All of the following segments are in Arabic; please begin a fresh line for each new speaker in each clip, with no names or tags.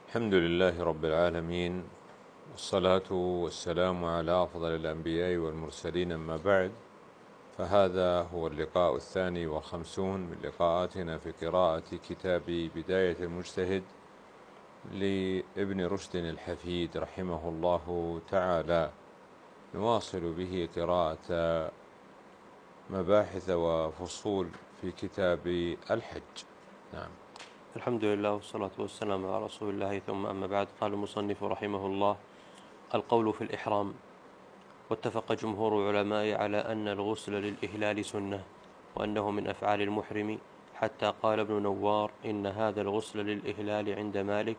الحمد لله رب العالمين، والصلاة والسلام على أفضل الأنبياء والمرسلين، أما بعد، فهذا هو اللقاء 52 من لقاءاتنا في قراءة كتاب بداية المجتهد لابن رشد الحفيد رحمه الله تعالى. نواصل به قراءة مباحث وفصول في كتاب الحج. نعم.
الحمد لله والصلاة والسلام على رسول الله، ثم أما بعد. قال المصنف رحمه الله: القول في الإحرام. واتفق جمهور العلماء على أن الغسل للإهلال سنة، وأنه من أفعال المحرم، حتى قال ابن نوار: إن هذا الغسل للإهلال عند مالك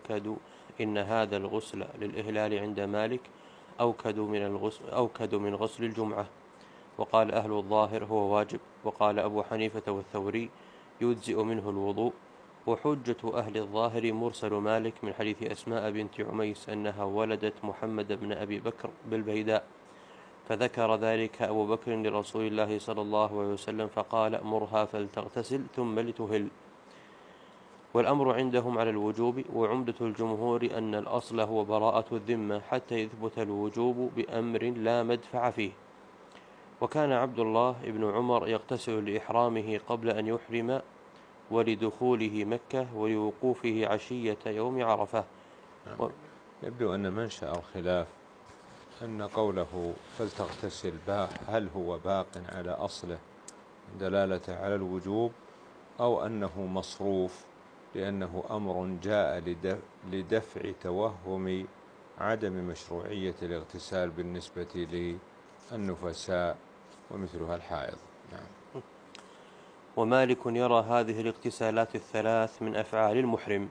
أوكد من غسل الجمعة. وقال أهل الظاهر: هو واجب. وقال أبو حنيفة والثوري: يجزئ منه الوضوء. وحجة أهل الظاهر مرسل مالك من حديث أسماء بنت عميس أنها ولدت محمد بن أبي بكر بالبيداء، فذكر ذلك أبو بكر لرسول الله صلى الله عليه وسلم فقال: مرها فلتغتسل ثم لتهل. والأمر عندهم على الوجوب، وعمدة الجمهور أن الأصل هو براءة الذمة حتى يثبت الوجوب بأمر لا مدفع فيه. وكان عبد الله بن عمر يغتسل لإحرامه قبل أن يحرم، ولدخوله مكة، ولوقوفه عشية يوم عرفة.
يبدو أن منشأ الخلاف أن قوله فلتغتسل هل هو باق على أصله دلالة على الوجوب، أو أنه مصروف لأنه أمر جاء لدفع توهم عدم مشروعية الاغتسال بالنسبة للنفساء ومثلها الحائض. نعم.
ومالك يرى هذه الاغتسالات الثلاث من أفعال المحرم.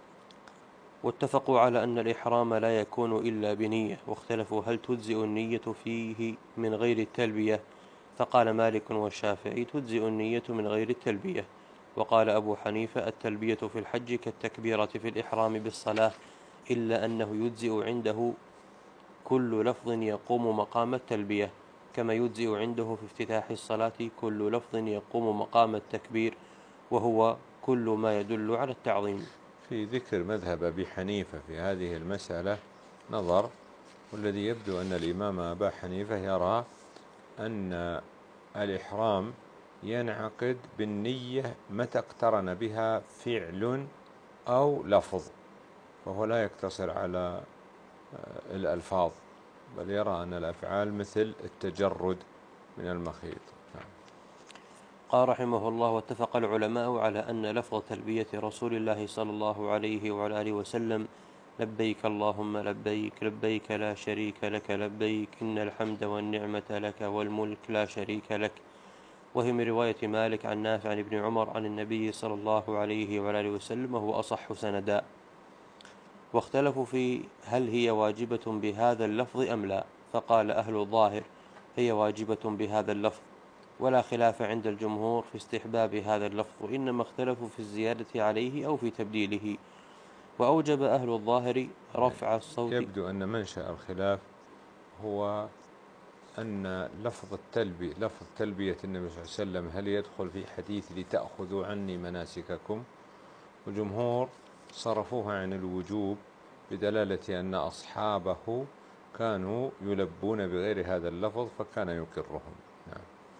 واتفقوا على أن الإحرام لا يكون إلا بنية، واختلفوا هل تجزئ النية فيه من غير التلبية، فقال مالك والشافعي: تجزئ النية من غير التلبية. وقال أبو حنيفة: التلبية في الحج كالتكبيرة في الإحرام بالصلاة، إلا أنه يجزئ عنده كل لفظ يقوم مقام التلبية، كما يجزئ عنده في افتتاح الصلاة كل لفظ يقوم مقام التكبير، وهو كل ما يدل على التعظيم.
في ذكر مذهب أبي حنيفة في هذه المسألة نظر، والذي يبدو أن الإمام أبا حنيفة يرى أن الإحرام ينعقد بالنية متى اقترن بها فعل أو لفظ، فهو لا يقتصر على الألفاظ، بل يرى أن الأفعال مثل التجرد من المخيط.
قال رحمه الله: واتفق العلماء على أن لفظ تلبية رسول الله صلى الله عليه وعلى آله وسلم: لبيك اللهم لبيك، لبيك لا شريك لك لبيك، إن الحمد والنعمة لك والملك لا شريك لك. وهي من رواية مالك عن نافع عن ابن عمر عن النبي صلى الله عليه وعلى آله وسلم، وهو أصح سندا. واختلفوا في هل هي واجبة بهذا اللفظ أم لا، فقال أهل الظاهر: هي واجبة بهذا اللفظ، ولا خلاف عند الجمهور في استحباب هذا اللفظ، وإنما اختلفوا في الزيادة عليه أو في تبديله. وأوجب أهل الظاهر رفع الصوت.
يبدو أن منشأ الخلاف هو أن لفظ تلبية النبي صلى الله عليه وسلم هل يدخل في حديث لتأخذوا عني مناسككم، والجمهور صرفوها عن الوجوب بدلالة أن أصحابه كانوا يلبون بغير هذا اللفظ فكان يقرهم. نعم.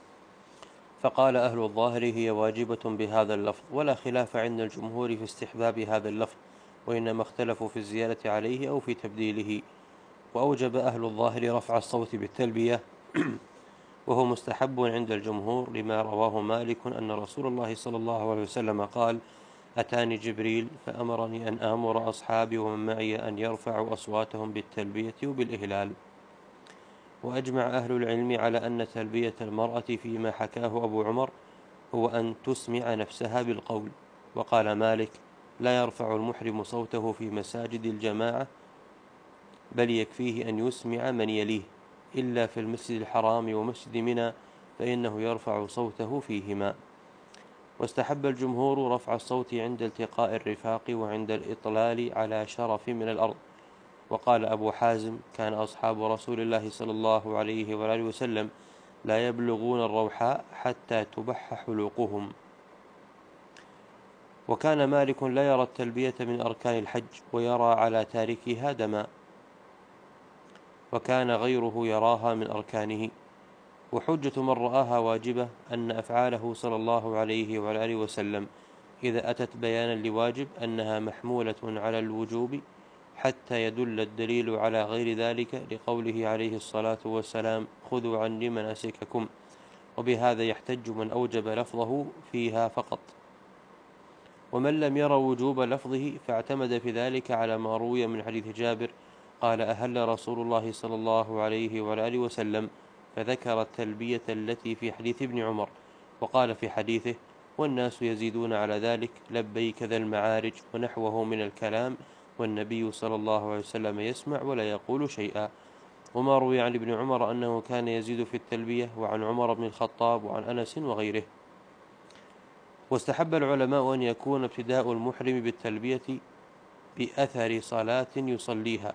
فقال أهل الظاهر: هي واجبة بهذا اللفظ، ولا خلاف عند الجمهور في استحباب هذا اللفظ، وإنما اختلفوا في الزيادة عليه أو في تبديله. وأوجب أهل الظاهر رفع الصوت بالتلبية، وهو مستحب عند الجمهور، لما رواه مالك أن رسول الله صلى الله عليه وسلم قال: أتاني جبريل فأمرني أن آمر أصحابي ومن معي أن يرفعوا أصواتهم بالتلبية وبالإهلال. وأجمع أهل العلم على أن تلبية المرأة فيما حكاه أبو عمر هو أن تسمع نفسها بالقول. وقال مالك: لا يرفع المحرم صوته في مساجد الجماعة، بل يكفيه أن يسمع من يليه، إلا في المسجد الحرام ومسجد منى، فإنه يرفع صوته فيهما. واستحب الجمهور رفع الصوت عند التقاء الرفاق وعند الإطلال على شرف من الأرض. وقال أبو حازم: كان أصحاب رسول الله صلى الله عليه وآله وسلم لا يبلغون الروحاء حتى تبح حلوقهم. وكان مالك لا يرى التلبية من أركان الحج ويرى على تاركها دما، وكان غيره يراها من أركانه. وحجة من رآها واجبة أن أفعاله صلى الله عليه وعلى آله وسلم إذا أتت بيانا لواجب أنها محمولة على الوجوب حتى يدل الدليل على غير ذلك، لقوله عليه الصلاة والسلام: خذوا عني مناسككم. وبهذا يحتج من أوجب لفظه فيها فقط. ومن لم ير وجوب لفظه فاعتمد في ذلك على ما روي من حديث جابر قال: أهل رسول الله صلى الله عليه وعلى آله وسلم، فذكر التلبية التي في حديث ابن عمر، وقال في حديثه: والناس يزيدون على ذلك لبيك ذا المعارج، ونحوه من الكلام، والنبي صلى الله عليه وسلم يسمع ولا يقول شيئا. وما روي عن ابن عمر أنه كان يزيد في التلبية، وعن عمر بن الخطاب، وعن أنس وغيره. واستحب العلماء أن يكون ابتداء المحرم بالتلبية بأثر صلاة يصليها.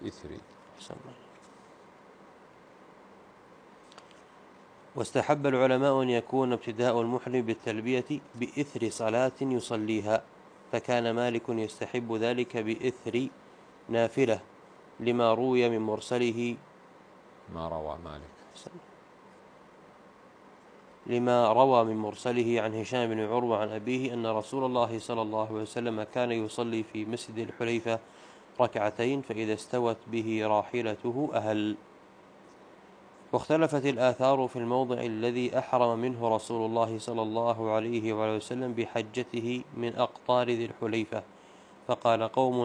واستحب العلماء أن يكون ابتداء المحرم بالتلبية بإثر صلاة يصليها، فكان مالك يستحب ذلك بإثر نافلة، لما روي من مرسله
ما روى مالك
لما روى من مرسله عن هشام بن عروة عن أبيه أن رسول الله صلى الله عليه وسلم كان يصلي في مسجد الحليفة ركعتين، فإذا استوت به راحلته أهل. واختلفت الآثار في الموضع الذي أحرم منه رسول الله صلى الله عليه وسلم بحجته من أقطار ذي الحليفة، فقال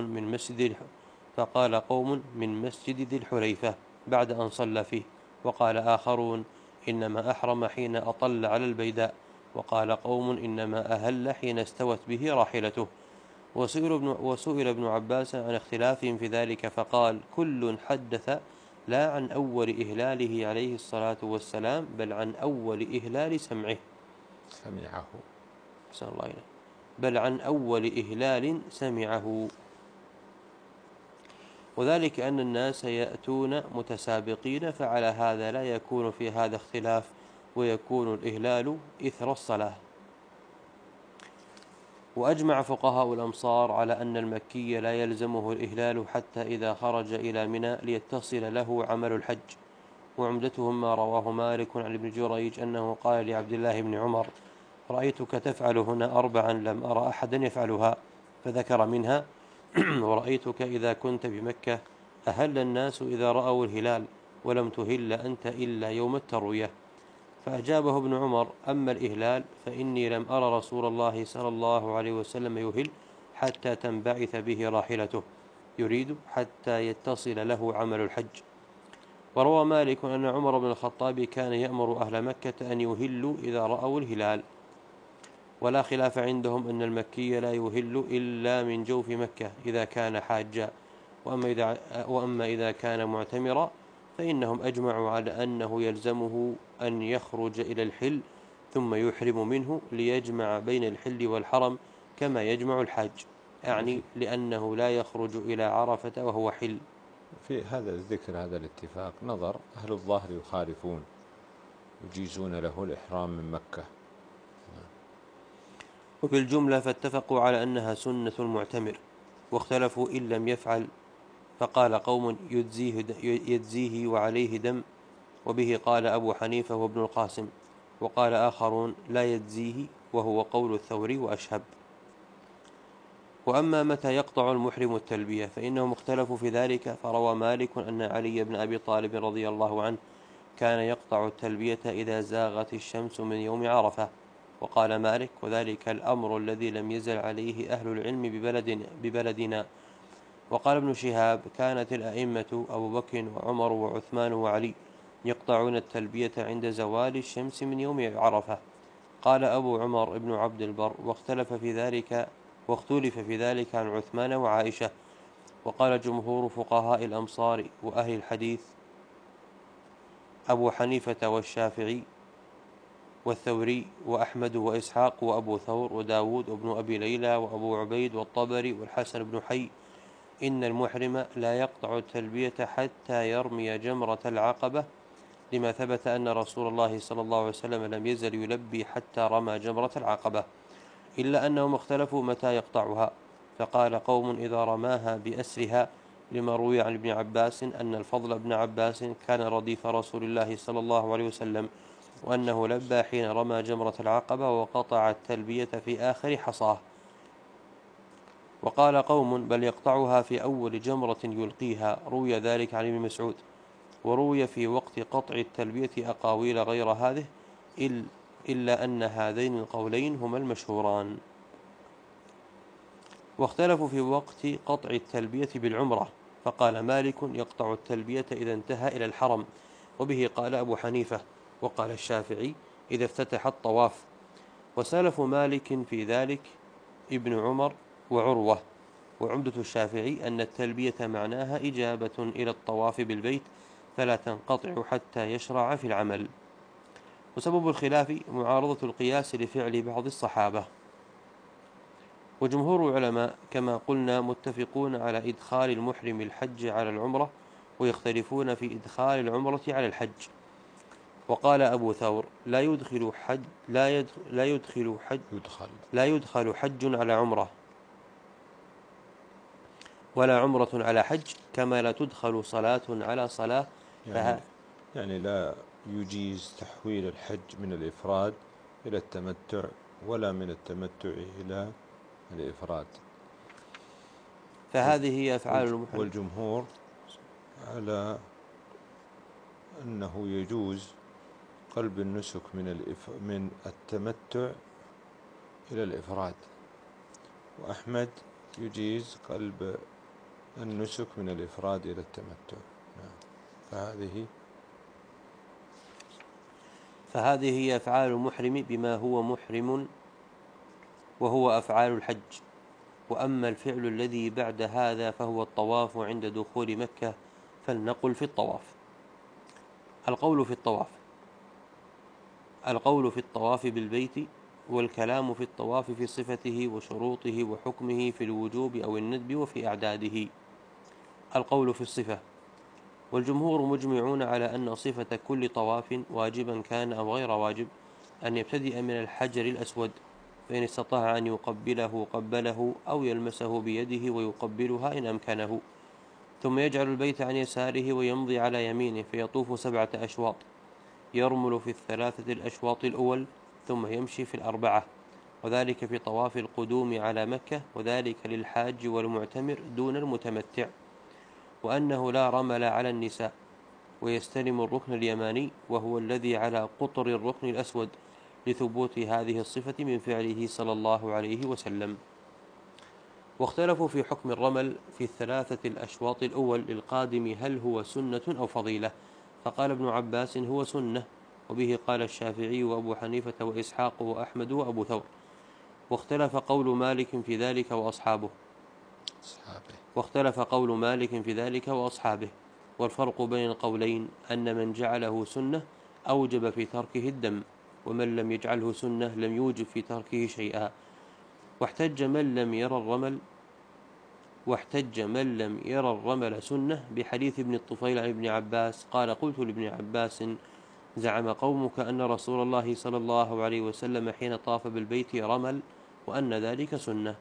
قوم من مسجد ذي الحليفة بعد أن صلى فيه، وقال آخرون إنما أحرم حين أطل على البيداء، وقال قوم إنما أهل حين استوت به راحلته. وسئل ابن عباس عن اختلافهم في ذلك فقال: كل حدث لا عن أول إهلاله عليه الصلاة والسلام، بل عن أول إهلال سمعه. بل عن أول إهلال سمعه. وذلك أن الناس يأتون متسابقين، فعلى هذا لا يكون في هذا اختلاف، ويكون الإهلال إثر الصلاة. وأجمع فقهاء الأمصار على أن المكي لا يلزمه الإهلال حتى إذا خرج إلى منى ليتصل له عمل الحج. وعمدتهم ما رواه مالك عن ابن جريج أنه قال لعبد الله بن عمر: رأيتك تفعل هنا 4 لم أرى أحدا يفعلها، فذكر منها: ورأيتك إذا كنت بمكة أهل الناس إذا رأوا الهلال، ولم تهل أنت إلا يوم التروية. فأجابه ابن عمر: أما الإهلال فإني لم أرى رسول الله صلى الله عليه وسلم يهل حتى تنبعث به راحلته، يريد حتى يتصل له عمل الحج. وروى مالك أن عمر بن الخطاب كان يأمر أهل مكة أن يهلوا إذا رأوا الهلال. ولا خلاف عندهم أن المكي لا يهل إلا من جوف مكة إذا كان حاجا، وأما إذا كان معتمرا فإنهم أجمعوا على أنه يلزمه أن يخرج إلى الحل ثم يحرم منه ليجمع بين الحل والحرم كما يجمع الحاج، يعني لأنه لا يخرج إلى عرفة وهو حل.
في هذا الذكر هذا الاتفاق نظر أهل الظاهر يخالفون، يجيزون له الإحرام من مكة.
وفي الجملة فاتفقوا على أنها سنة المعتمر، واختلفوا إن لم يفعل، فقال قوم يجزيه وعليه دم، وبه قال أبو حنيفة وابن القاسم، وقال آخرون لا يجزيه، وهو قول الثوري وأشهب. وأما متى يقطع المحرم التلبية فإنهم اختلفوا في ذلك، فروى مالك أن علي بن أبي طالب رضي الله عنه كان يقطع التلبية إذا زاغت الشمس من يوم عرفة. وقال مالك: وذلك الأمر الذي لم يزل عليه أهل العلم ببلدنا. وقال ابن شهاب: كانت الأئمة أبو بكر وعمر وعثمان وعلي يقطعون التلبية عند زوال الشمس من يوم عرفة. قال أبو عمر ابن عبد البر: واختلف في ذلك عن عثمان وعائشة. وقال جمهور فقهاء الأمصار وأهل الحديث أبو حنيفة والشافعي والثوري وأحمد وإسحاق وأبو ثور وداود وابن أبي ليلى وأبو عبيد والطبري والحسن بن حي إن المحرم لا يقطع التلبية حتى يرمي جمرة العقبة، لما ثبت أن رسول الله صلى الله عليه وسلم لم يزل يلبي حتى رمى جمرة العقبة. إلا أنهم اختلفوا متى يقطعها، فقال قوم إذا رماها بأسرها، لما روي عن ابن عباس أن الفضل بن عباس كان رديف رسول الله صلى الله عليه وسلم، وأنه لبى حين رمى جمرة العقبة وقطع التلبية في آخر حصاه. وقال قوم بل يقطعها في أول جمرة يلقيها، روي ذلك عن ابن مسعود. وروي في وقت قطع التلبية أقاويل غير هذه، إلا أن هذين القولين هما المشهوران. واختلفوا في وقت قطع التلبية بالعمرة، فقال مالك يقطع التلبية إذا انتهى إلى الحرم، وبه قال أبو حنيفة، وقال الشافعي إذا افتتح الطواف. وسلف مالك في ذلك ابن عمر وعروة. وعمدة الشافعي أن التلبية معناها إجابة إلى الطواف بالبيت، فلا تنقطع حتى يشرع في العمل. وسبب الخلاف معارضة القياس لفعل بعض الصحابة. وجمهور العلماء كما قلنا متفقون على إدخال المحرم الحج على العمرة، ويختلفون في إدخال العمرة على الحج. وقال أبو ثور لا يدخل حج على عمرة، ولا عمرة على حج، كما لا تدخل صلاة على صلاة.
يعني لا يجيز تحويل الحج من الإفراد إلى التمتع، ولا من التمتع إلى الإفراد.
فهذه هي أفعال المحرم.
والجمهور على أنه يجوز قلب النسك من التمتع إلى الإفراد، وأحمد يجيز قلب النسك من الإفراد إلى التمتع.
فهذه هي أفعال المحرم بما هو محرم، وهو أفعال الحج. وأما الفعل الذي بعد هذا فهو الطواف عند دخول مكة. فلنقل في الطواف. القول في الطواف بالبيت، والكلام في الطواف في صفته وشروطه وحكمه في الوجوب أو الندب وفي أعداده. القول في الصفة. والجمهور مجمعون على أن صفة كل طواف واجبا كان أو غير واجب أن يبتدئ من الحجر الأسود، فإن استطاع أن يقبله قبله، أو يلمسه بيده ويقبلها إن أمكنه، ثم يجعل البيت عن يساره ويمضي على يمينه، فيطوف 7 أشواط، يرمل في 3 الأشواط الأول، ثم يمشي في 4، وذلك في طواف القدوم على مكة، وذلك للحاج والمعتمر دون المتمتع. وأنه لا رمل على النساء، ويستلم الركن اليماني وهو الذي على قطر الركن الأسود، لثبوت هذه الصفة من فعله صلى الله عليه وسلم. واختلفوا في حكم الرمل في 3 الأشواط الأول للقادم، هل هو سنة أو فضيلة؟ فقال ابن عباس هو سنة، وبه قال الشافعي وأبو حنيفة وإسحاق وأحمد وأبو ثور. واختلف قول مالك في ذلك وأصحابه. والفرق بين القولين أن من جعله سنة أوجب في تركه الدم، ومن لم يجعله سنة لم يوجب في تركه شيئا. واحتج من لم يرى الرمل سنة بحديث ابن الطفيل عن ابن عباس قال قلت لابن عباس زعم قومك أن رسول الله صلى الله عليه وسلم حين طاف بالبيت رمل، وأن ذلك سنة.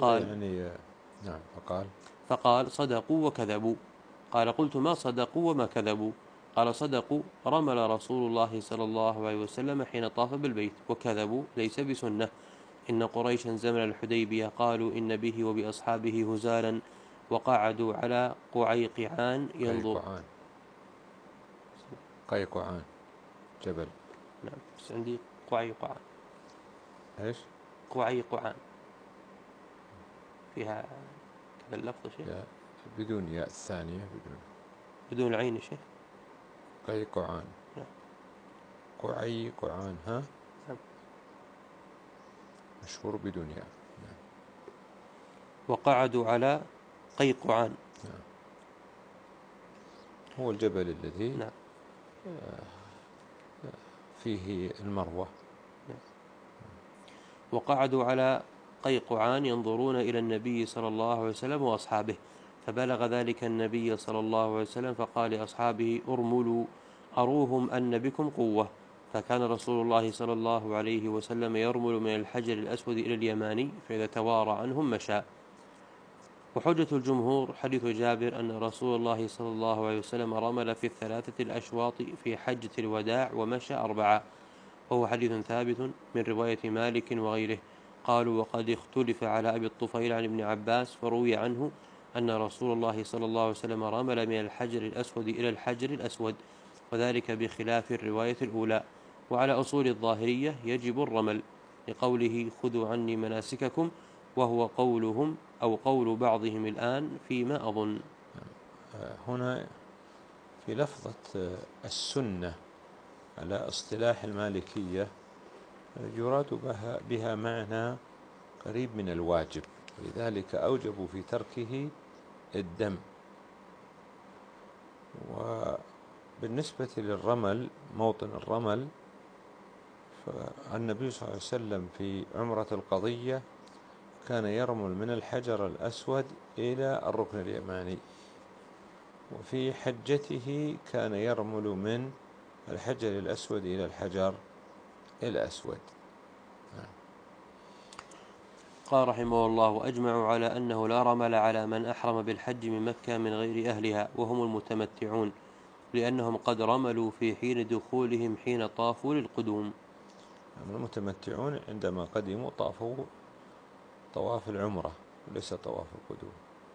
فقال صدقوا وكذبوا. قال قلت ما صدقوا وما كذبوا؟ قال صدقوا رمل رسول الله صلى الله عليه وسلم حين طاف بالبيت، وكذبوا ليس بسنة. إن قريشا زمن الحديبية قالوا إن به وبأصحابه هزالا، وقعدوا على قعيقعان ينظر.
قيقعان جبل.
نعم، بس عندي قعيقعان.
إيش؟
قعيقعان فيها كذا اللفظ شيء
بدون ياء الثانية،
بدون العين شيء.
قيقعان.
نعم.
قعيقعان. ها؟
نعم.
مشهور بدون ياء. نعم.
وقعدوا على قيقعان.
نعم. هو الجبل الذي
نعم.
فيه المروة.
نعم. وقعدوا على قيقعان ينظرون إلى النبي صلى الله عليه وسلم وأصحابه، فبلغ ذلك النبي صلى الله عليه وسلم فقال لأصحابه ارملوا أروهم أن بكم قوة. فكان رسول الله صلى الله عليه وسلم يرمل من الحجر الأسود إلى اليماني، فإذا توارى عنهم مشى. وحجة الجمهور حديث جابر أن رسول الله صلى الله عليه وسلم رمل في الثلاثة الأشواط في حجة الوداع ومشى 4، وهو حديث ثابت من رواية مالك وغيره. قالوا: وقد اختلف على أبي الطفيل عن ابن عباس، فروي عنه أن رسول الله صلى الله عليه وسلم رمل من الحجر الأسود إلى الحجر الأسود، وذلك بخلاف الرواية الأولى. وعلى أصول الظاهرية يجب الرمل، لقوله: خذوا عني مناسككم، وهو قولهم أو قول بعضهم الآن فيما أظن.
هنا في لفظة السنة على اصطلاح المالكية يراد بها معنى قريب من الواجب، ولذلك أوجبوا في تركه الدم. وبالنسبة للرمل، موطن الرمل، فالنبي صلى الله عليه وسلم في عمرة القضية كان يرمل من الحجر الأسود إلى الركن اليماني، وفي حجته كان يرمل من الحجر الأسود إلى الحجر الأسود.
قال رحمه الله: وأجمعوا على أنه لا رمل على من أحرم بالحج من مكة من غير أهلها وهم المتمتعون، لأنهم قد رملوا في حين دخولهم حين طافوا للقدوم.
المتمتعون عندما قدموا طافوا طواف العمرة وليس طواف القدوم.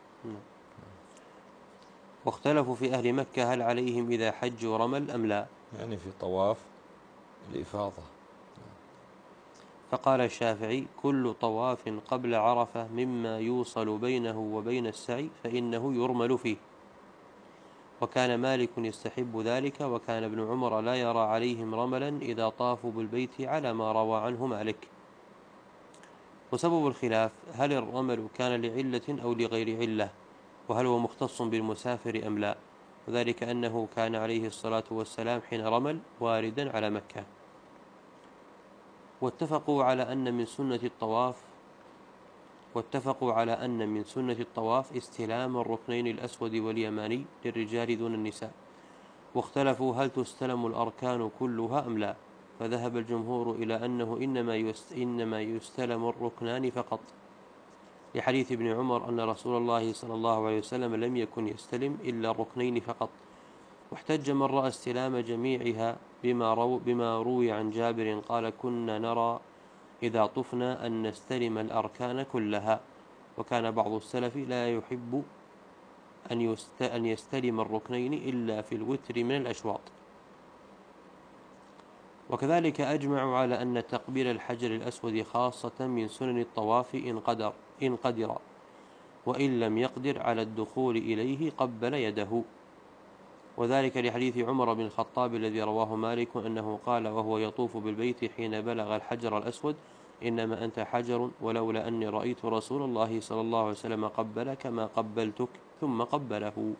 واختلفوا في أهل مكة هل عليهم إذا حجوا رمل أم لا،
يعني في طواف الإفاضة.
فقال الشافعي: كل طواف قبل عرفة مما يوصل بينه وبين السعي فإنه يرمل فيه. وكان مالك يستحب ذلك، وكان ابن عمر لا يرى عليهم رملا إذا طافوا بالبيت على ما روى عنه مالك. وسبب الخلاف هل الرمل كان لعلة أو لغير علة، وهل هو مختص بالمسافر أم لا، وذلك أنه كان عليه الصلاة والسلام حين رمل واردا على مكة. واتفقوا على أن من سنة الطواف استلام الركنين الأسود واليماني للرجال دون النساء. واختلفوا هل تستلم الأركان كلها أم لا، فذهب الجمهور إلى أنه إنما يستلم الركنان فقط، لحديث ابن عمر أن رسول الله صلى الله عليه وسلم لم يكن يستلم إلا الركنين فقط. واحتج من رأى استلام جميعها بما روي عن جابر قال: كنا نرى إذا طفنا أن نستلم الأركان كلها، وكان بعض السلف لا يحب أن يستلم الركنين إلا في الوتر من الأشواط. وكذلك أجمعوا على أن تقبيل الحجر الأسود خاصة من سنن الطواف إن قدر، وإن لم يقدر على الدخول إليه قبل يده، وذلك لحديث عمر بن الخطاب الذي رواه مالك أنه قال وهو يطوف بالبيت حين بلغ الحجر الأسود: إنما أنت حجر، ولولا أني رأيت رسول الله صلى الله عليه وسلم قبلك ما قبلتك، ثم قبله.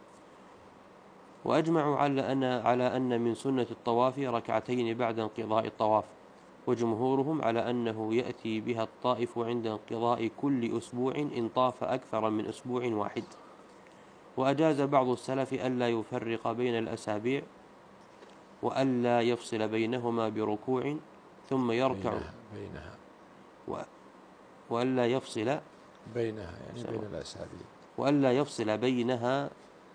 وأجمعوا على أن من سنة الطواف ركعتين بعد انقضاء الطواف، وجمهورهم على أنه يأتي بها الطائف عند انقضاء كل أسبوع إن طاف أكثر من أسبوع واحد. وأجاز بعض السلف ألا يفرق بين الأسابيع، وألا يفصل بينهما بركوع ثم يركع
بينها
وألا يفصل
بينها يعني بين الأسابيع،
وألا يفصل بينها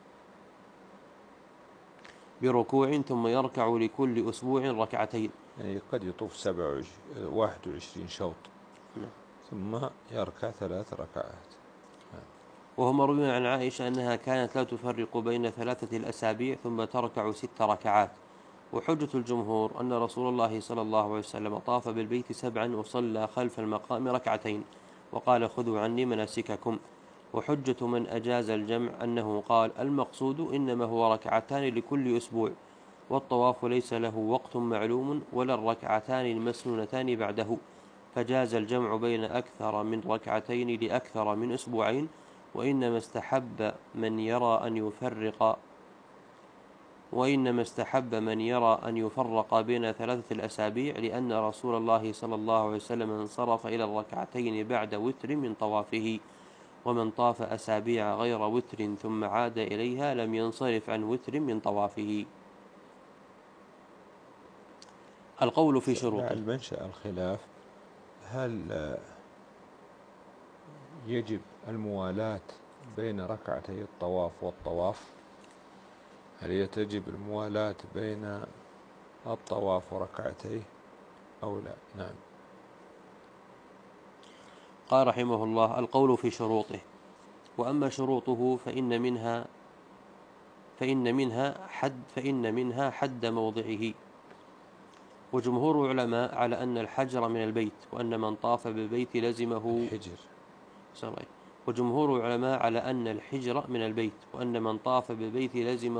بركوع ثم يركع لكل أسبوع ركعتين.
يعني قد يطوف 21 شوط ثم يركع 3 ركعات.
وهو مروي عن عائشة أنها كانت لا تفرق بين 3 الأسابيع ثم تركع 6 ركعات. وحجة الجمهور أن رسول الله صلى الله عليه وسلم طاف بالبيت 7 وصلى خلف المقام ركعتين، وقال: خذوا عني مناسككم. وحجة من أجاز الجمع أنه قال: المقصود إنما هو ركعتان لكل أسبوع، والطواف ليس له وقت معلوم ولا الركعتان المسنونتان بعده، فجاز الجمع بين أكثر من ركعتين لأكثر من أسبوعين. وإنما استحب من يرى أن يفرق بين 3 الأسابيع، لأن رسول الله صلى الله عليه وسلم انصرف إلى الركعتين بعد وتر من طوافه، ومن طاف أسابيع غير وتر ثم عاد إليها لم ينصرف عن وتر من طوافه. القول في شروطه.
منشأ الخلاف هل يجب الموالاة بين ركعتي الطواف والطواف؟ هل تجب الموالاة بين الطواف وركعتيه أو لا؟ نعم.
قال رحمه الله: القول في شروطه. وأما شروطه فإن منها حد موضعه. وجمهور العلماء على أن الحجر من البيت، وأن من طاف بالبيت لزمه
الحجر.
وجمهور العلماء على أن الحجر من البيت، وأن من طاف بالبيت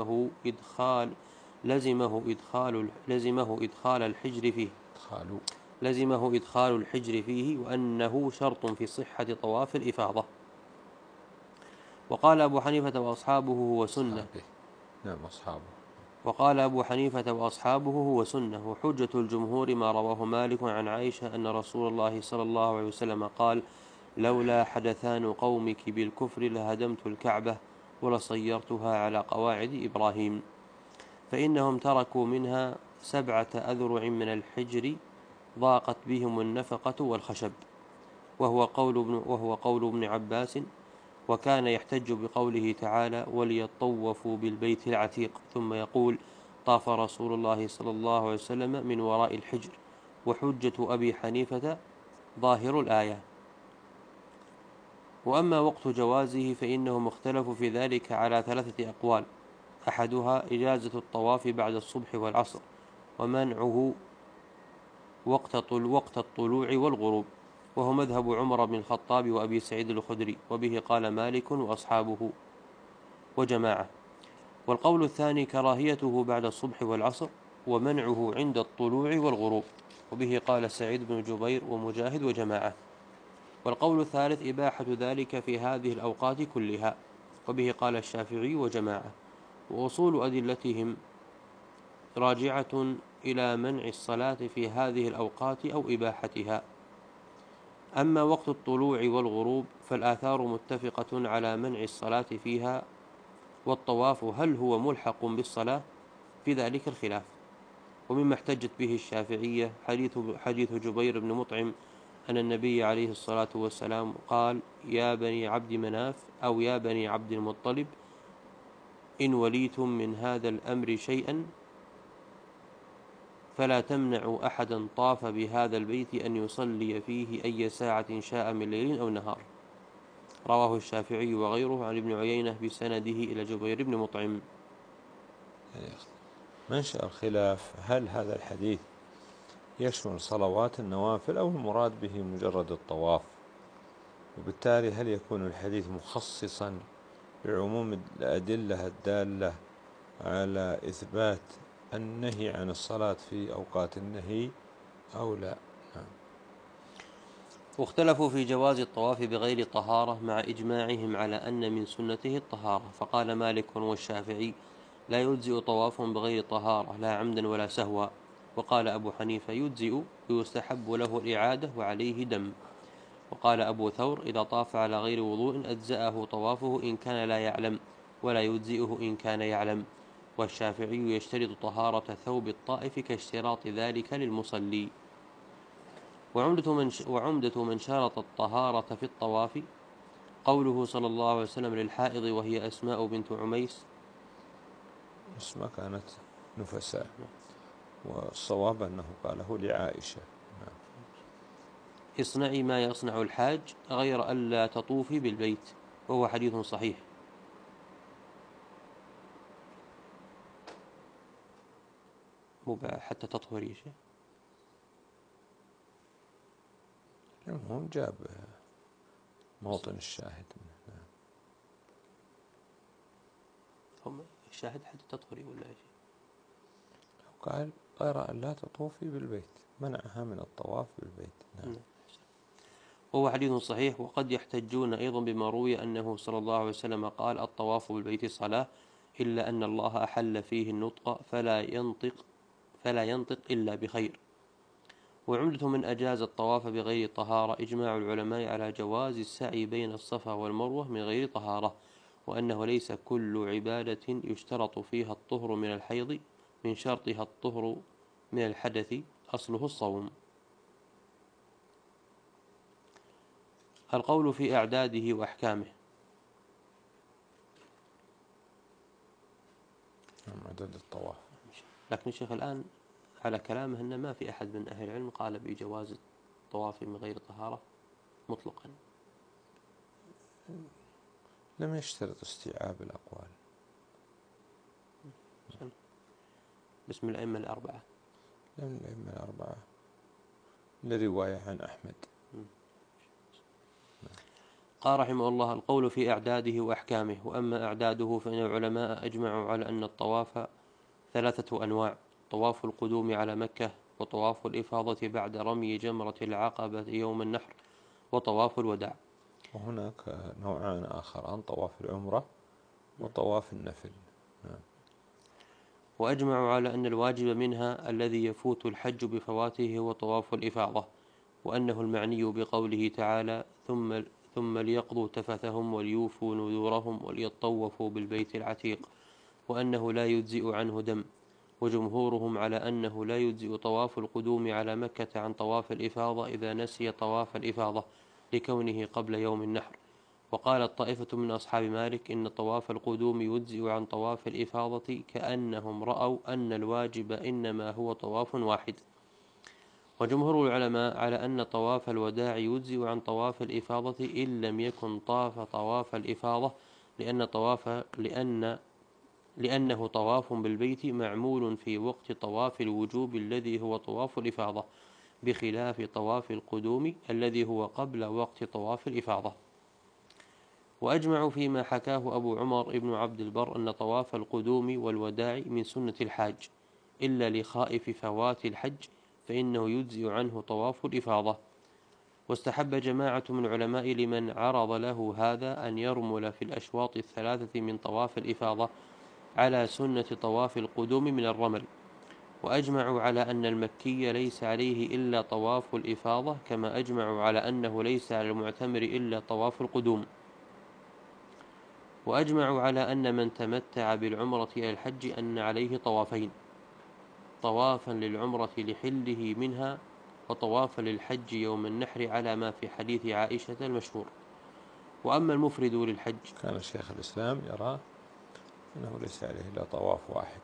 لزمه إدخال الحجر فيه. لزمه إدخال الحجر فيه، وأنه شرط في صحة طواف الإفاضة. وقال أبو حنيفة وأصحابه هو سنة.
نعم أصحابه.
وقال أبو حنيفة وأصحابه هو سنة. وحجة الجمهور ما رواه مالك عن عائشة أن رسول الله صلى الله عليه وسلم قال: لولا حدثان قومك بالكفر لهدمت الكعبة ولصيرتها على قواعد إبراهيم، فإنهم تركوا منها 7 أذرع من الحجر ضاقت بهم النفقة والخشب. وهو قول ابن عباس. وكان يحتج بقوله تعالى: وليطوفوا بالبيت العتيق، ثم يقول: طاف رسول الله صلى الله عليه وسلم من وراء الحجر. وحجة أبي حنيفة ظاهر الآية. وأما وقت جوازه فإنهم اختلفوا في ذلك على 3 أقوال: أحدها إجازة الطواف بعد الصبح والعصر، ومنعه وقت الطلوع والغروب، وهو مذهب عمر بن الخطاب وأبي سعيد الخدري، وبه قال مالك وأصحابه وجماعة. والقول الثاني كراهيته بعد الصبح والعصر، ومنعه عند الطلوع والغروب، وبه قال سعيد بن جبير ومجاهد وجماعة. والقول الثالث إباحة ذلك في هذه الأوقات كلها، وبه قال الشافعي وجماعة. وأصول أدلتهم راجعة إلى منع الصلاة في هذه الأوقات أو إباحتها. أما وقت الطلوع والغروب فالآثار متفقة على منع الصلاة فيها، والطواف هل هو ملحق بالصلاة؟ في ذلك الخلاف. ومما احتجت به الشافعية حديث جبير بن مطعم أن النبي عليه الصلاة والسلام قال: يا بني عبد مناف أو يا بني عبد المطلب، إن وليتم من هذا الأمر شيئا فلا تمنعوا أحدا طاف بهذا البيت أن يصلي فيه أي ساعة شاء من ليل أو نهار. رواه الشافعي وغيره عن ابن عيينة بسنده إلى جبير بن مطعم.
منشأ الخلاف هل هذا الحديث يشمل صلوات النوافل أو المراد به مجرد الطواف؟ وبالتالي هل يكون الحديث مخصصا بعموم الأدلة الدالة على إثبات النهي عن الصلاة في أوقات النهي أو لا؟
واختلفوا في جواز الطواف بغير طهارة مع إجماعهم على أن من سنته الطهارة. فقال مالك والشافعي: لا يجزئ طواف بغير طهارة لا عمدا ولا سهوا. وقال أبو حنيفة: يجزئ ويستحب له الإعادة وعليه دم. وقال أبو ثور: إذا طاف على غير وضوء أجزأه طوافه إن كان لا يعلم، ولا يجزئه إن كان يعلم. والشافعي يشترط طهارة ثوب الطائف كاشتراط ذلك للمصلي. وعمدة من شرط الطهارة في الطواف قوله صلى الله عليه وسلم للحائض وهي أسماء بنت عميس.
اسمها كانت نفساء، والصواب أنه قاله لعائشة:
اصنعي ما يصنع الحاج غير ألا تطوفي بالبيت، وهو حديث صحيح. حتى تطهري شيء.
المهم جاب موطن الشاهد منه.
هم الشاهد حتى تطهري ولا شيء؟
قال غير أن لا تطوفي بالبيت، منعها من الطواف بالبيت. نعم.
وهو حديث صحيح. وقد يحتجون أيضا بما روي أنه صلى الله عليه وسلم قال: الطواف بالبيت صلاة، إلا أن الله أحل فيه النطق فلا ينطق إلا بخير. وعمدة من أجاز الطواف بغير طهارة إجماع العلماء على جواز السعي بين الصفا والمروة من غير طهارة، وأنه ليس كل عبادة يشترط فيها الطهر من الحيض من شرطها الطهر من الحدث أصله الصوم. القول في أعداده وأحكامه.
عدد الطواف.
لكن الشيخ الآن على كلامه أن ما في أحد من أهل العلم قال بجواز الطواف من غير طهارة مطلقا.
لم يشترط استيعاب الأقوال.
باسم الأئمة الأربعة.
لم الأئمة الأربعة لرواية عن أحمد.
قال رحمه الله: القول في أعداده وأحكامه. وأما أعداده فإن العلماء أجمعوا على أن الطواف 3 أنواع: طواف القدوم على مكة، وطواف الإفاضة بعد رمي جمرة العقبة يوم النحر، وطواف الوداع.
وهناك نوعان آخران: طواف العمرة وطواف النفل.
وأجمعوا على أن الواجب منها الذي يفوت الحج بفواته هو طواف الإفاضة، وأنه المعني بقوله تعالى: ثم ليقضوا تفثهم وليوفوا نذورهم وليطوفوا بالبيت العتيق، وأنه لا يجزئ عنه دم. وجمهورهم على أنه لا يجزئ طواف القدوم على مكة عن طواف الإفاضة إذا نسي طواف الإفاضة لكونه قبل يوم النحر. وقالت طائفة من أصحاب مالك إن طواف القدوم يجزئ عن طواف الإفاضة، كأنهم رأوا أن الواجب إنما هو طواف واحد. وجمهور العلماء على أن طواف الوداع يجزئ عن طواف الإفاضة إن لم يكن طاف طواف الإفاضة، لأنه طواف بالبيت معمول في وقت طواف الوجوب الذي هو طواف الإفاضة، بخلاف طواف القدوم الذي هو قبل وقت طواف الإفاضة. وأجمعوا فيما حكاه أبو عمر بن عبد البر أن طواف القدوم والوداع من سنة الحاج، إلا لخائف فوات الحج فإنه يجزئ عنه طواف الإفاضة. واستحب جماعة من العلماء لمن عرض له هذا أن يرمل في الأشواط 3 من طواف الإفاضة على سنة طواف القدوم من الرمل. وأجمعوا على أن المكي ليس عليه إلا طواف الإفاضة، كما أجمعوا على أنه ليس على المعتمر إلا طواف القدوم. وأجمعوا على أن من تمتع بالعمرة إلى الحج أن عليه طوافين: طوافا للعمرة لحله منها، وطوافا للحج يوم النحر، على ما في حديث عائشة المشهور. وأما المفرد للحج،
كان شيخ الإسلام يرى أنه ليس عليه إلا طواف واحد.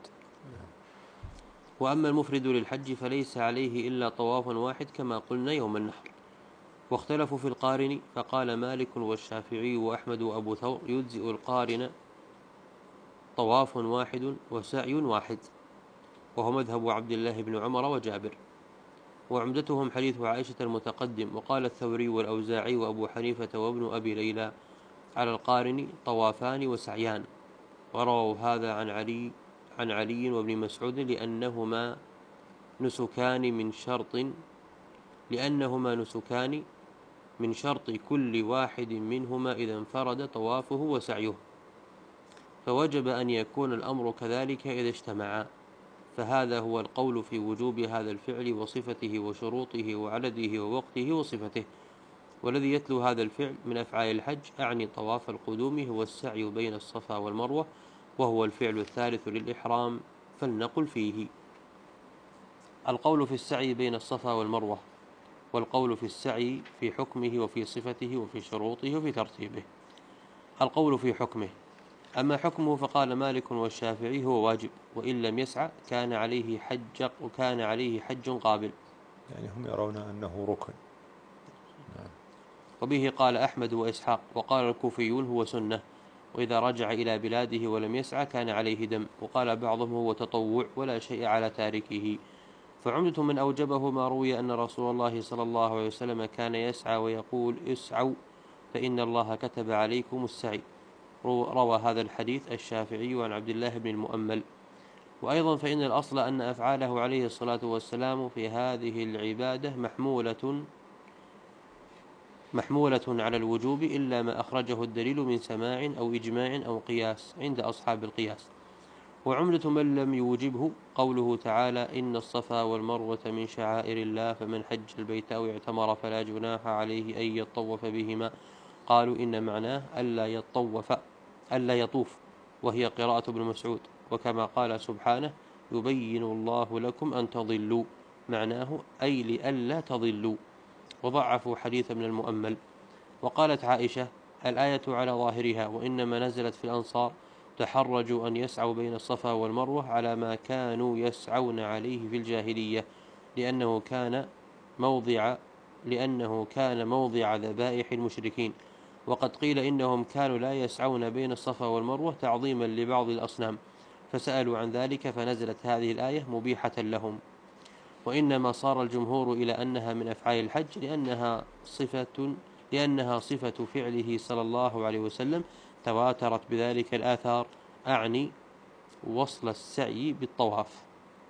وأما المفرد للحج فليس عليه إلا طواف واحد كما قلنا يوم النحر. واختلفوا في القارن، فقال مالك والشافعي وأحمد وأبو ثور: يجزئ القارن طواف واحد وسعي واحد، وهو مذهب عبد الله بن عمر وجابر. وعمدتهم حديث عائشة المتقدم. وقال الثوري والأوزاعي وأبو حنيفة وابن أبي ليلى على القارن طوافان وسعيان، ورووا هذا عن علي وابن مسعود لأنهما نسكان من شرط كل واحد منهما إذا انفرد طوافه وسعيه، فوجب أن يكون الأمر كذلك إذا اجتمعا. فهذا هو القول في وجوب هذا الفعل وصفته وشروطه وعدده ووقته وصفته. والذي يتلو هذا الفعل من أفعال الحج أعني طواف القدوم هو السعي بين الصفا والمروة، وهو الفعل الثالث للإحرام، فلنقل فيه. القول في السعي بين الصفا والمروة، والقول في السعي في حكمه وفي صفته وفي شروطه وفي ترتيبه. القول في حكمه: أما حكمه فقال مالك والشافعي هو واجب، وإن لم يسعى كان عليه حج قابل.
يعني هم يرون أنه ركن.
وبه قال أحمد وإسحاق. وقال الكوفيون هو سنة، وإذا رجع إلى بلاده ولم يسعى كان عليه دم. وقال بعضهم هو تطوع ولا شيء على تاركه. فعمدة من أوجبه ما روي أن رسول الله صلى الله عليه وسلم كان يسعى ويقول: اسعوا فإن الله كتب عليكم السعي. روى هذا الحديث الشافعي عن عبد الله بن المؤمل. وأيضا فإن الأصل أن أفعاله عليه الصلاة والسلام في هذه العبادة محمولة على الوجوب، إلا ما أخرجه الدليل من سماع أو إجماع أو قياس عند أصحاب القياس. وعمدة من لم يوجبه قوله تعالى: إن الصفا والمروة من شعائر الله، فمن حج البيت أو اعتمر فلا جناح عليه أن يطوف بهما. قالوا إن معناه ألا يطوف، وهي قراءة ابن مسعود. وكما قال سبحانه: يبين الله لكم أن تضلوا. معناه أي لئلا تضلوا، وضعفوا حديث ابن المؤمل. وقالت عائشة: الآية على ظاهرها، وإنما نزلت في الأنصار تحرجوا أن يسعوا بين الصفا والمروة على ما كانوا يسعون عليه في الجاهلية، لأنه كان موضع ذبائح المشركين. وقد قيل إنهم كانوا لا يسعون بين الصفا والمروة تعظيما لبعض الأصنام، فسألوا عن ذلك فنزلت هذه الآية مبيحة لهم. وإنما صار الجمهور إلى أنها من أفعال الحج لأنها صفة فعله صلى الله عليه وسلم، تواترت بذلك الآثار، أعني وصل السعي بالطواف.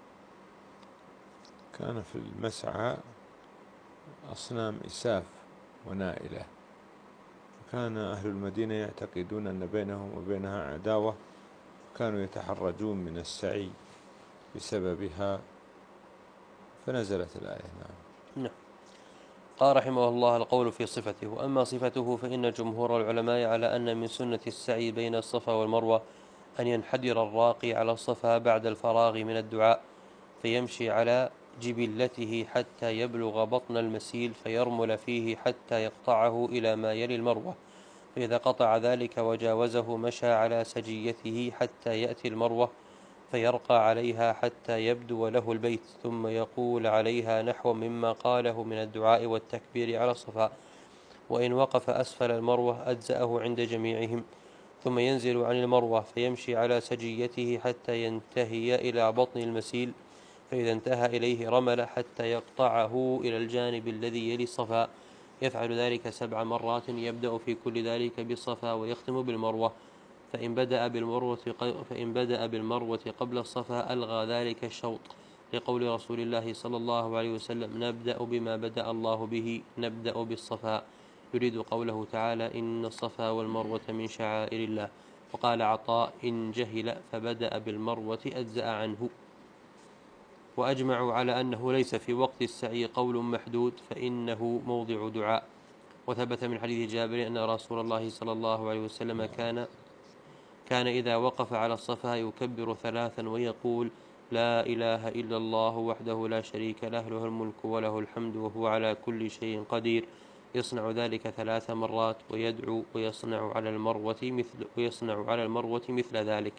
كان في المسعى أصنام إساف ونائلة، كان أهل المدينة يعتقدون أن بينهم وبينها عداوة، كانوا يتحرجون من السعي بسببها، فنزلت الآية.
نعم. قال رحمه الله: القول في صفته. وأما صفته فإن جمهور العلماء على أن من سنة السعي بين الصفا والمروة أن ينحدر الراقي على الصفا بعد الفراغ من الدعاء، فيمشي على جبلته حتى يبلغ بطن المسيل، فيرمل فيه حتى يقطعه إلى ما يلي المروة، فإذا قطع ذلك وجاوزه مشى على سجيته حتى يأتي المروة، فيرقى عليها حتى يبدو له البيت، ثم يقول عليها نحو مما قاله من الدعاء والتكبير على الصفا، وإن وقف أسفل المروة أجزأه عند جميعهم، ثم ينزل عن المروة فيمشي على سجيته حتى ينتهي إلى بطن المسيل، فإذا انتهى إليه رمل حتى يقطعه إلى الجانب الذي يلي الصفا، يفعل ذلك 7 مرات، يبدأ في كل ذلك بالصفا ويختم بالمروة، فإن بدأ بالمروة قبل الصفا ألغى ذلك الشوط، لقول رسول الله صلى الله عليه وسلم: نبدأ بما بدأ الله به، نبدأ بالصفا، يريد قوله تعالى: إن الصفا والمروة من شعائر الله. وقال عطاء: إن جهل فبدأ بالمروة أجزأ عنه. وأجمعوا على أنه ليس في وقت السعي قول محدود، فإنه موضع دعاء. وثبت من حديث جابر أن رسول الله صلى الله عليه وسلم كان إذا وقف على الصفا يكبر 3 ويقول: لا إله إلا الله وحده لا شريك له، له الملك وله الحمد وهو على كل شيء قدير، يصنع ذلك 3 مرات، ويدعو ويصنع على المروة مثل ذلك.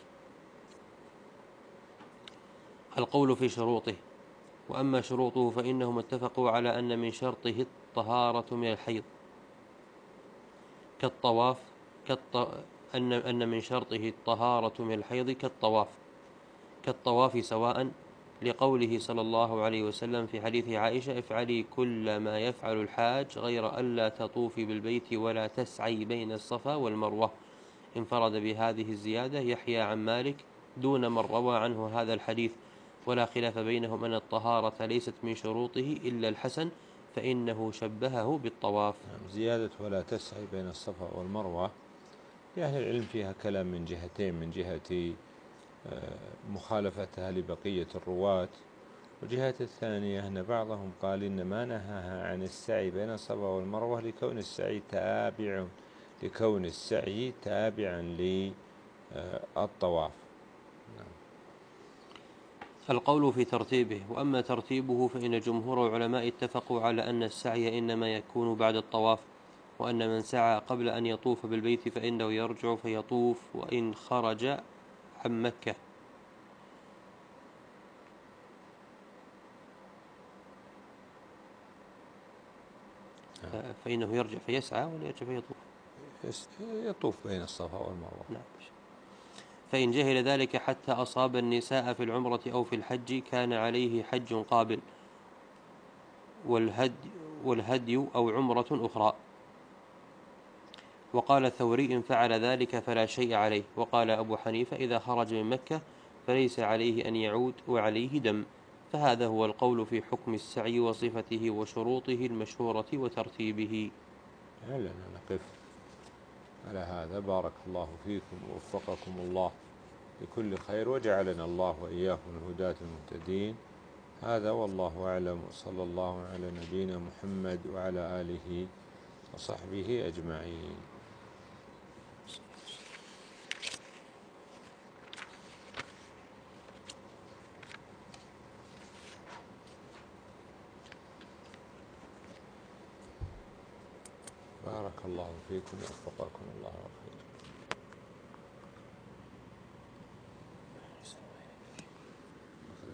القول في شروطه. وأما شروطه فإنهم اتفقوا على أن من شرطه الطهارة من الحيض كالطواف أن من شرطه الطهارة من الحيض كالطواف سواء، لقوله صلى الله عليه وسلم في حديث عائشة: افعلي كل ما يفعل الحاج غير ألا تطوفي بالبيت ولا تسعي بين الصفا والمروة. انفرد بهذه الزيادة يحيى عن مالك دون من روى عنه هذا الحديث، ولا خلاف بينهم أن الطهارة ليست من شروطه إلا الحسن، فإنه شبهه بالطواف.
زيادة ولا تسعي بين الصفا والمروة لأهل العلم فيها كلام من جهتين: من جهة مخالفتها لبقية الرواة، وجهة الثانية أن بعضهم قال إن ما نهاها عن السعي بين الصفا والمروة لكون السعي تابعا للطواف.
القول في ترتيبه. وأما ترتيبه فإن جمهور العلماء اتفقوا على أن السعي إنما يكون بعد الطواف، وأن من سعى قبل أن يطوف بالبيت فإنه يرجع فيطوف وإن خرج عن مكة. فإنه يرجع فيسعى ولا يرجع فيطوف؟
يطوف بين الصفا والمروة.
نعم. فإن جهل ذلك حتى أصاب النساء في العمرة أو في الحج كان عليه حج قابل والهدي أو عمرة أخرى. وقال الثوري: إن فعل ذلك فلا شيء عليه. وقال أبو حنيفة: إذا خرج من مكة فليس عليه أن يعود وعليه دم. فهذا هو القول في حكم السعي وصفته وشروطه المشهورة وترتيبه.
لنا نقف على هذا. بارك الله فيكم ووفقكم الله لكل خير، وجعلنا الله وإياكم الهداة المهتدين. هذا والله أعلم، وصلى الله على نبينا محمد وعلى آله وصحبه أجمعين. الله فيكم ووفقكم الله خير.